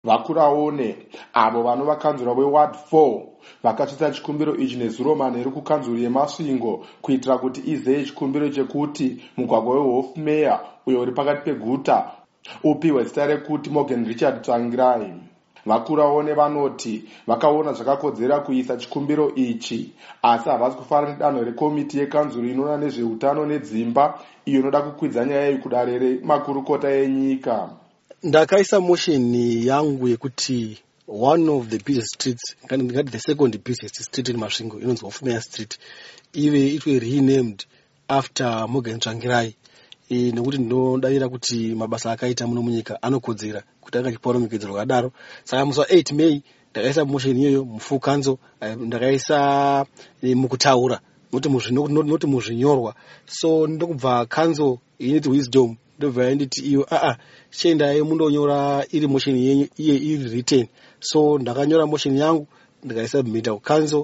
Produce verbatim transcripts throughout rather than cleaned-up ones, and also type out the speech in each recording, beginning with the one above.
Vakuraone avo vanova kanzura weWard four vakatsvitsa chikumbiro ichi nezuro manheru kukanzuro yeMasvingo kuitira kuti izeye chikumbiro chekuti mugwagwa weHofmeyer uyo uri pakati peguta upiwe zita rekuti Morgan Richard Tsvangirai. Vakuraone vanoti vakaona zvakakodzera kuisa chikumbiro ichi, asi havasi kufara nedanho rekomiti yekanzuro inoona nezveutano nedzimba iyo inoda kukwidza nyaya iyi kudare remakurukota enyika. Ndakaisa motion yangu yekuti one of the busiest streets, the second busiest street in Masvingo, inonzi Hofmeyer Street, ive itwe renamed after Morgan Tsvangirai. E, nekuti ndinodarira kuti mabasa akaita muno munyika anokodzera kuti akachipawo rumikedzero rwakadaro. Saka musi wa eight May ndakaisa motion iyoyo mufukanzo, ndakaisa e, mukutaura noti muzvinyorwa. So ndokubva kanzo initi wisdom ndobva yanditi iyo a a chendai mundonyora iri motion yenyu iye iri written. So ndakanyora motion yangu ndikaisubmita kukanzo.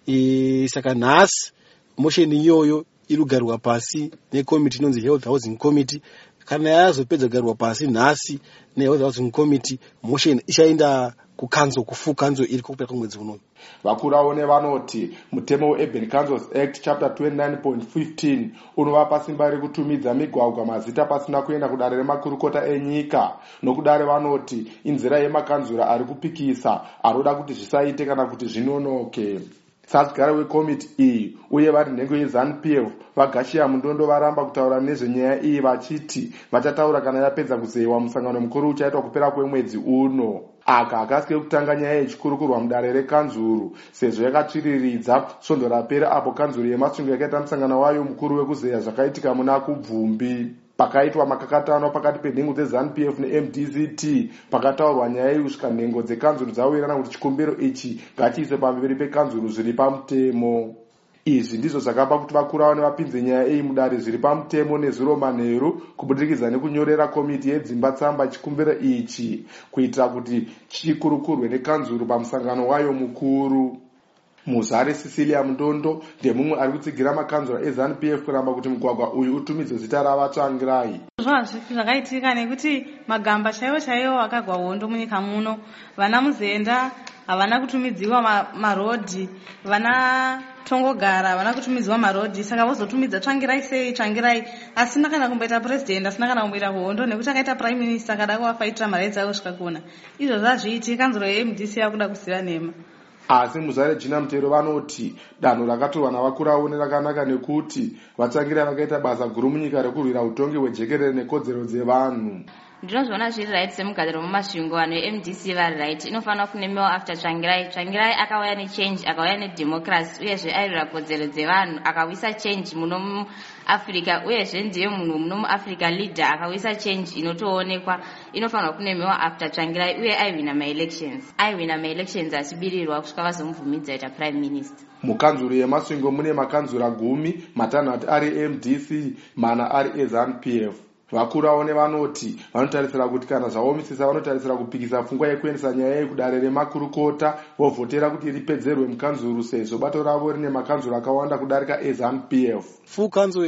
E, saka nhasi motion iyoyo irugarwa pasi nekomiti inonzi Health Housing Committee. Kana yazopedza kugarwa pasi nhasi neHealth Housing Committee, motion ichaenda kukanzo kufukanzo iri kupera kwemwedzi unoyu. Vakuraone vanoti mutemo weUrban Councils Act chapter twenty-nine point fifteen unovapa simba rekutumidza migwagwa mazita pasina kuenda kudare remakurukota enyika. Nokudare vanoti inzira yemakanzura ari kupikisa anoda kuti zvisaite kana kuti zvinonoke. Tsasigara wekomiti iyi uye vari nhengo yeZANU-P F vaGashiya Mundondo varamba kutaura nezvenyaya iyi vachiti vachataura kana yapedza kuzeyiwa musangano mukuru uchaitwa kupera kwemwedzi uno. Aka akasike kutanga nyaya yechikurukurwa mudare rekanzuru sezvo yakatsviriridza svondo rapera apo kanzuru yeMasvingo yakaita musangano wayo mukuru wekuzeya zvakaitika muna kuBvumbi. Pakaitwa makakatano pakati penhengo dzeZANU-P F neM D C T pakataurwa nyaya iyi kusvika nhengo dzekanzuru dzawirirana kuti chikumbiro ichi ngachiise pamberi pekanzuru zviri pamutemo. Izvi ndizvo zvakapa kuti Vakuraone vapinze nyaya iyi mudare zviri pamutemo nezuro manheru kubudikidza nekunyorera komiti yedzimba tsamba chikumbiro ichi kuitira kuti chikurukurwe nekanzuru pamusangano wayo mukuru. Muzare Cecilia Mundondo ndemumwe ari kutsigira makanzura eZANU-P F kuramba kuti mugwagwa uyu utumidzwe zita ravaTsvangirai. Zvakaitika nekuti magamba chaiwo chaiwo akagwa hondo munyika muno. Vana Muzenda havana kutumidziwa marodhi, vana Tongogara havana kutumidziwa marodhi, saka vozotumidza Tsvangirai sei Tsvangirai. Asina kana kumboita president, asina kana kumboita hondo nekuti akaita prime minister akada kuvafaitira maraidzi avo zvikakona. Izvo zvazviiti kanzuro yeM D C yakuda kusiya nhema. Asi Muzare Jina Mutero vanoti danho rakatorwa naVakuraone rakanaka nekuti vaTsvangirai vakaita basa guru munyika rekurwira utongi hwejekerere nekodzero dzevanhu. Ndinozviona zviri right semugadziro mumasvingo vanhu veM D C vari right inofanira kunemewa after Tsvangirai. Tsvangirai akauya nechange, akauya nedemocracy uyezve airwira kodzero dzevanhu, akawisa change muno muAfrica uyezve ndiye munhu muno muAfrica leader akawisa change inotoonekwa. Inofanira kunemewa after Tsvangirai uye aiwina ma-elections. Aiwina ma-elections achibirirwa kusvika vazomubvumidza aita prime minister. Mukanzuro yeMasvingo mune makanzura gumi, matanhatu ari M D C, mana ari eZANU-P F. Vakuraone vanoti vanotarisira kuti kana zvaomisisa vanotarisira kupikisa pfungwa yekuendesa nyaya iyi kudare remakurukota vovhotera kuti ripedzerwe mukanzuru sezvo bato ravo rine makanzuro akawanda kudarika eZANU-P F. Fukanzo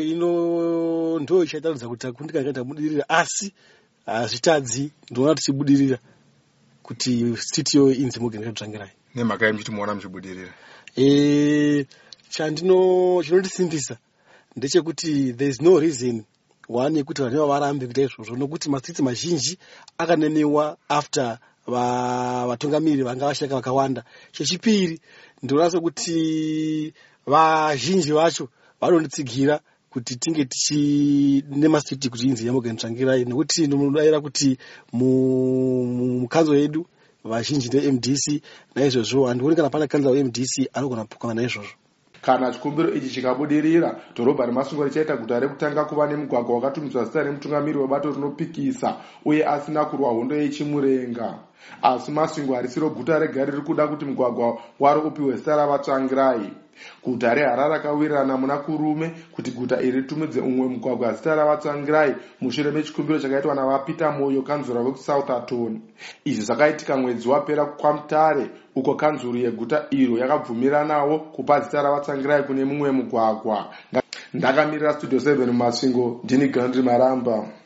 ino ndo ichataridza kuti kundika kaita budirira, asi hazvitadzi ndinoona tichibudirira kuti street yo inzi Morgan Richard Tsvangirai. Nemhaka yekuti muona muchibudirira. Eh, chandino chinondisimbisa ndechekuti there is no reason one yekuti vanhu varambe kuita izvozvo nokuti mastreets mazhinji akanenewa after vatungamiri vanga vashaka vakawanda. Chechipiri ndinoona sekuti vazhinji vacho vanonditsigira kuti tinge tichi nemastreet kuti inzi yaMorgan Tsvangirai nekuti ndinodaira kuti mukanzo yedu vazhinji ndeM D C naizvozvo handioni kana pana kanzuro weM D C anogona kupukana naizvozvo. Kana chikumbiro ichi chikabudirira, dhorobha reMasvingo richaita guta rekutanga kuva nemugwagwa wakatumidzwa zita remutungamiri webato rinopikisa uye asina kurwa hondo yechimurenga. Asi Masvingo harisiro guta rega riri kuda kuti mugwagwa waro upiwe zita ravaTsvangirai. Guta reHarare rakawirirana muna kurume kuti guta iri ritumidze umwe mugwagwa zita ravaTsvangirai mushure mechikumbiro chakaitwa navaPeter Moyo, kanzura vekuSouthampton. Izvi zvakaitika mwedzi wapera kwaMutare uko kanzuru yeguta iro yakabvumiranawo kupa zita ravaTsvangirai kune mumwe mugwagwa. Ndakamirira Studio seven muMasvingo, ndini Gandhi Maramba.